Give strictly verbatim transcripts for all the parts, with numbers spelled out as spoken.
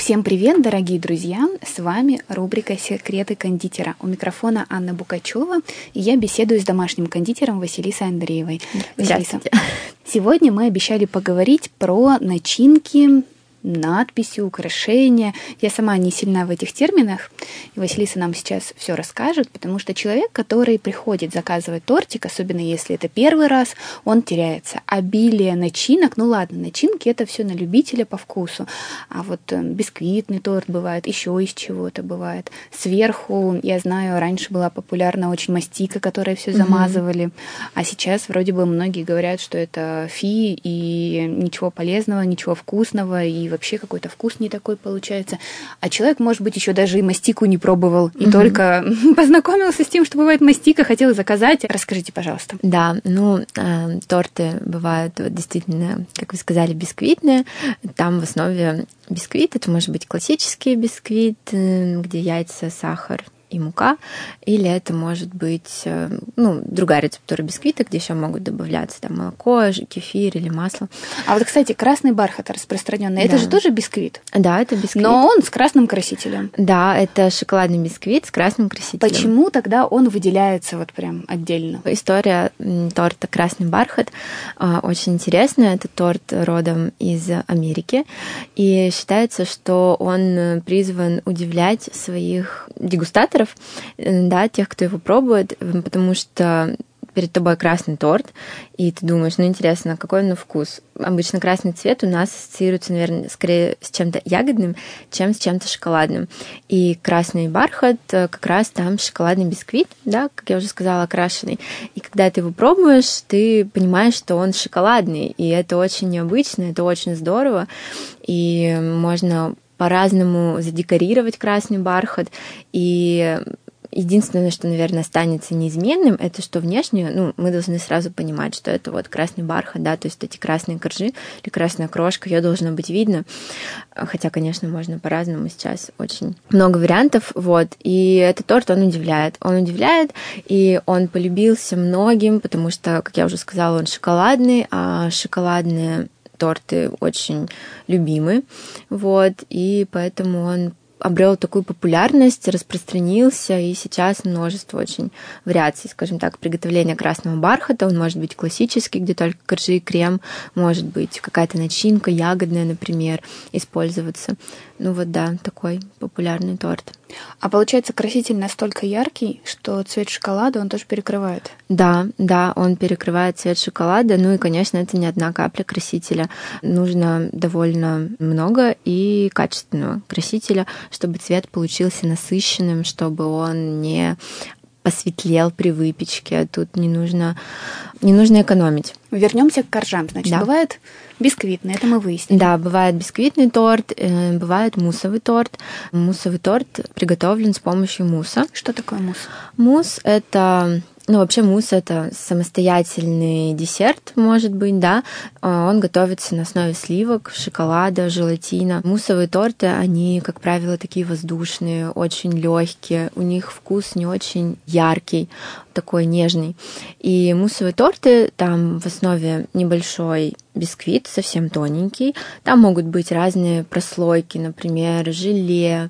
Всем привет, дорогие друзья! С вами рубрика «Секреты кондитера». У микрофона Анна Букачева, и я беседую с домашним кондитером Василисой Андреевой. Василиса, сегодня мы обещали поговорить про начинки, надписи, украшения. Я сама не сильна в этих терминах, и Василиса нам сейчас все расскажет, потому что человек, который приходит заказывать тортик, особенно если это первый раз, он теряется. Обилие начинок, ну ладно, начинки — это все на любителя по вкусу, а вот бисквитный торт бывает, еще из чего-то бывает. Сверху, я знаю, раньше была популярна очень мастика, которой все замазывали, mm-hmm. а сейчас вроде бы многие говорят, что это фи, и ничего полезного, ничего вкусного, и вообще какой-то вкус не такой получается. А человек, может быть, еще даже и мастику не пробовал, и mm-hmm. только познакомился с тем, что бывает мастика, хотел заказать. Расскажите, пожалуйста. Да, ну, э, торты бывают вот, действительно, как вы сказали, бисквитные. Там в основе бисквит, это может быть классический бисквит, где яйца, сахар и мука, или это может быть, ну, другая рецептура бисквита, где еще могут добавляться там молоко, кефир или масло. А вот, кстати, красный бархат распространенный, да. Это же тоже бисквит? Да, это бисквит. Но он с красным красителем. Да, это шоколадный бисквит с красным красителем. Почему тогда он выделяется вот прям отдельно? История торта «Красный бархат» очень интересная. Это торт родом из Америки, и считается, что он призван удивлять своих дегустаторов, да, тех, кто его пробует, потому что перед тобой красный торт, и ты думаешь, ну интересно, какой он на вкус? Обычно красный цвет у нас ассоциируется, наверное, скорее с чем-то ягодным, чем с чем-то шоколадным. И красный бархат как раз там шоколадный бисквит, да, как я уже сказала, окрашенный. И когда ты его пробуешь, ты понимаешь, что он шоколадный, и это очень необычно, это очень здорово, и можно по-разному задекорировать красный бархат. И единственное, что, наверное, останется неизменным, это что внешне, ну, мы должны сразу понимать, что это вот красный бархат, да, то есть эти красные коржи или красная крошка, ее должно быть видно. Хотя, конечно, можно по-разному, сейчас очень много вариантов, вот. И этот торт, он удивляет. Он удивляет, и он полюбился многим, потому что, как я уже сказала, он шоколадный, а шоколадные торты очень любимы, вот, и поэтому он обрел такую популярность, распространился, и сейчас множество очень вариаций, скажем так, приготовления красного бархата. Он может быть классический, где только коржи и крем, может быть какая-то начинка ягодная, например, использоваться. Ну вот да, такой популярный торт. А получается, краситель настолько яркий, что цвет шоколада он тоже перекрывает? Да, да, он перекрывает цвет шоколада. Ну и, конечно, это не одна капля красителя. Нужно довольно много и качественного красителя, чтобы цвет получился насыщенным, чтобы он не посветлел при выпечке. Тут не нужно, не нужно экономить. Вернемся к коржам. Значит, да. Бывает бисквитный, это мы выяснили. Да, бывает бисквитный торт, бывает муссовый торт. Муссовый торт приготовлен с помощью мусса. Что такое мусс? Мусс — это... Ну, вообще мусс — это самостоятельный десерт, может быть, да. Он готовится на основе сливок, шоколада, желатина. Муссовые торты, они, как правило, такие воздушные, очень легкие. У них вкус не очень яркий, такой нежный. И муссовые торты, там в основе небольшой бисквит, совсем тоненький. Там могут быть разные прослойки, например, желе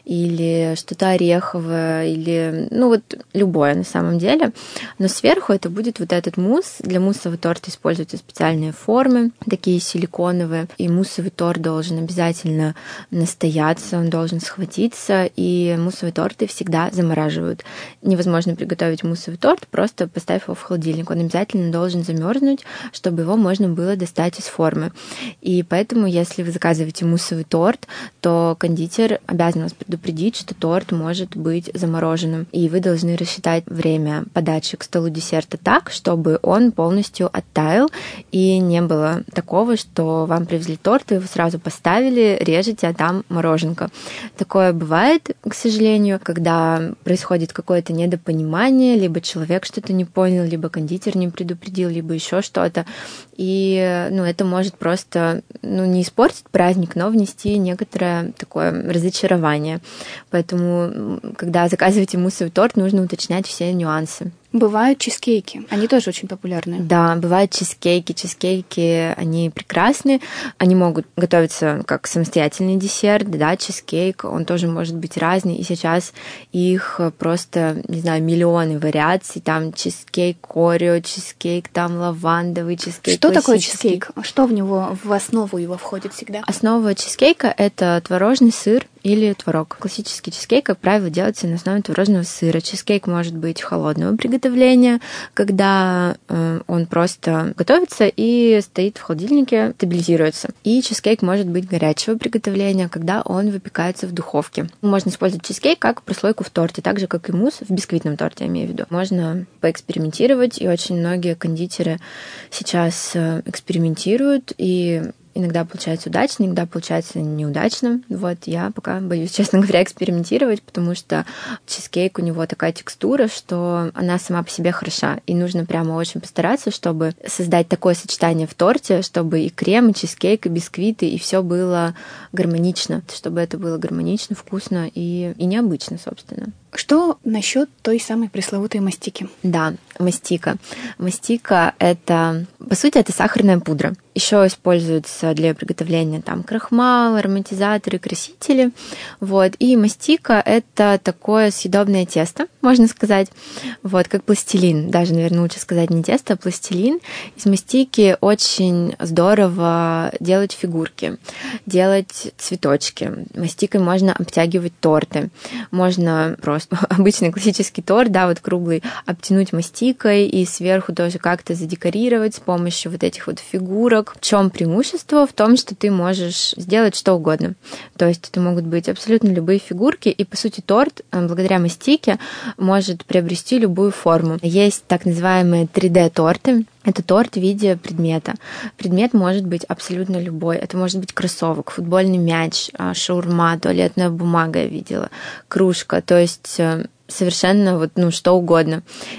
или что-то ореховое, или, ну вот, любое на самом деле. Но сверху это будет вот этот мусс. Для муссового торта используются специальные формы, такие силиконовые. И муссовый торт должен обязательно настояться, он должен схватиться. И муссовые торты всегда замораживают. Невозможно приготовить муссовый торт, просто поставив его в холодильник. Он обязательно должен замерзнуть, чтобы его можно было достать из формы. И поэтому, если вы заказываете муссовый торт, то кондитер обязан вас предупредить, что торт может быть замороженным. И вы должны рассчитать время подачи к столу десерта так, чтобы он полностью оттаял, и не было такого, что вам привезли торт, и вы сразу поставили, режете, а там мороженка. Такое бывает, к сожалению, когда происходит какое-то недопонимание, либо человек что-то не понял, либо кондитер не предупредил, либо еще что-то. И ну, это может просто ну, не испортить праздник, но внести некоторое такое разочарование. Поэтому, когда заказываете муссовый торт, нужно уточнять все нюансы. Бывают чизкейки, они тоже очень популярны. Да, бывают чизкейки. Чизкейки, они прекрасны. Они могут готовиться как самостоятельный десерт, да, чизкейк, он тоже может быть разный. И сейчас их просто, не знаю, миллионы вариаций. Там чизкейк Орео, чизкейк, там лавандовый чизкейк. Что такое чизкейк? Что в него, в основу его входит всегда? Основа чизкейка — это творожный сыр или творог. Классический чизкейк, как правило, делается на основе творожного сыра. Чизкейк может быть холодного приготовления, когда э, он просто готовится и стоит в холодильнике, стабилизируется. И чизкейк может быть горячего приготовления, когда он выпекается в духовке. Можно использовать чизкейк как прослойку в торте, так же, как и мусс в бисквитном торте, я имею в виду. Можно поэкспериментировать, и очень многие кондитеры сейчас экспериментируют, и иногда получается удачно, иногда получается неудачно. Вот я пока боюсь, честно говоря, экспериментировать, потому что чизкейк, у него такая текстура, что она сама по себе хороша. И нужно прямо очень постараться, чтобы создать такое сочетание в торте, чтобы и крем, и чизкейк, и бисквиты, и все было гармонично, чтобы это было гармонично, вкусно и, и необычно, собственно. Что насчет той самой пресловутой мастики? Да, мастика. Мастика — это, по сути, это сахарная пудра. Еще используется для приготовления там крахмал, ароматизаторы, красители. Вот. И мастика — это такое съедобное тесто, можно сказать, вот, как пластилин. Даже, наверное, лучше сказать не тесто, а пластилин. Из мастики очень здорово делать фигурки, делать цветочки. Мастикой можно обтягивать торты. Можно просто обычный классический торт, да, вот круглый, обтянуть мастикой и сверху тоже как-то задекорировать с помощью вот этих вот фигурок. В чем преимущество? В том, что ты можешь сделать что угодно. То есть это могут быть абсолютно любые фигурки, и, по сути, торт, благодаря мастике, может приобрести любую форму. Есть так называемые три дэ-торты. Это торт в виде предмета. Предмет может быть абсолютно любой. Это может быть кроссовок, футбольный мяч, шаурма, туалетная бумага я видела, кружка. То есть совершенно вот, ну, что угодно.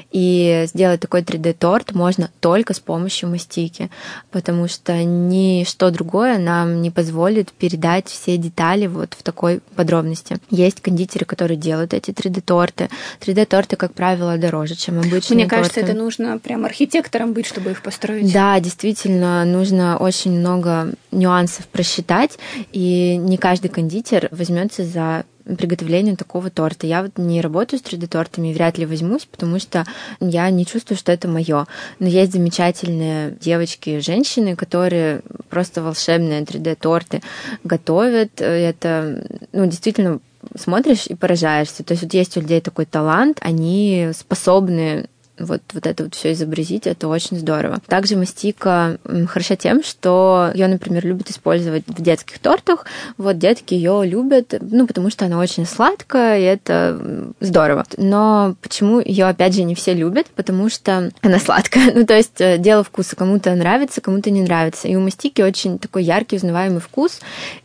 И сделать такой три дэ-торт можно только с помощью мастики, потому что ничто другое нам не позволит передать все детали вот в такой подробности. Есть кондитеры, которые делают эти три дэ-торты. три дэ-торты, как правило, дороже, чем обычные Мне кажется, торты. это нужно прям архитектором быть, чтобы их построить. Да, действительно, нужно очень много нюансов просчитать, и не каждый кондитер возьмется за приготовление такого торта. Я вот не работаю с три дэ-тортами, вряд ли возьмусь, потому что я не чувствую, что это мое. Но есть замечательные девочки, женщины, которые просто волшебные три дэ-торты готовят. Это, ну, действительно, смотришь и поражаешься. То есть вот есть у людей такой талант, они способны вот, вот это вот все изобразить, это очень здорово. Также мастика хороша тем, что ее, например, любят использовать в детских тортах. Вот детки ее любят, ну, потому что она очень сладкая, и это здорово. Но почему ее, опять же, не все любят? Потому что она сладкая. Ну, то есть дело вкуса. Кому-то нравится, кому-то не нравится. И у мастики очень такой яркий, узнаваемый вкус.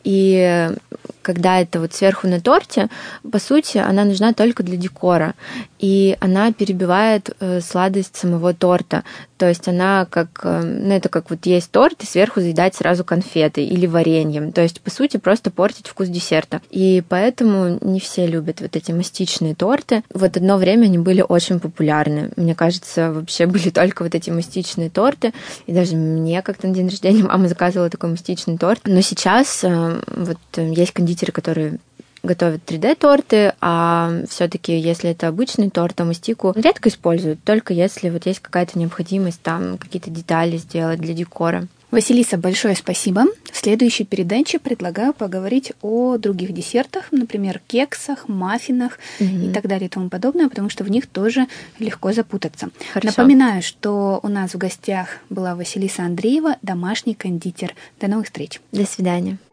И когда это вот сверху на торте, по сути, она нужна только для декора. И она перебивает сладость самого торта. То есть она как, ну, это как вот есть торт, и сверху заедать сразу конфетой или вареньем. То есть, по сути, просто портить вкус десерта. И поэтому не все любят вот эти мастичные торты. Вот одно время они были очень популярны. Мне кажется, вообще были только вот эти мастичные торты. И даже мне как-то на день рождения мама заказывала такой мастичный торт. Но сейчас вот есть кондитеры, которые готовят три дэ-торты, а все-таки если это обычный торт, то мастику редко используют, только если вот есть какая-то необходимость там какие-то детали сделать для декора. Василиса, большое спасибо. В следующей передаче предлагаю поговорить о других десертах, например, кексах, маффинах mm-hmm. и так далее и тому подобное, потому что в них тоже легко запутаться. Хорошо. Напоминаю, что у нас в гостях была Василиса Андреева, домашний кондитер. До новых встреч. До свидания.